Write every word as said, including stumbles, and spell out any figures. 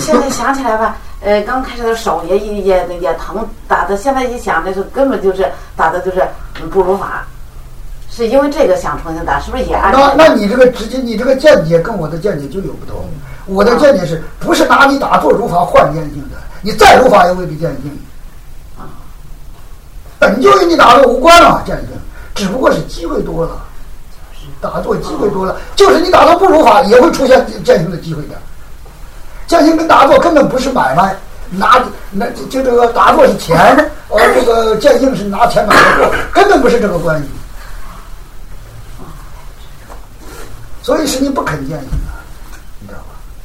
现在想起来吧，呃，刚开始的手也也也疼，打的现在一想，那是根本就是打的就是不如法，是因为这个想重新打，是不是也按？ 那那你这个直接你这个见解跟我的见解就有不同。我的见解是不是拿你打坐如法换见性的？你再如法也未必见性。啊，本就与你打坐无关了，见性，只不过是机会多了。打坐机会多了，就是你打坐不如法，也会出现见性的机会的。见性跟打坐根本不是买卖，拿那就这个打坐是钱，而这个见性是拿钱买的货，根本不是这个关系。所以是你不肯见性啊。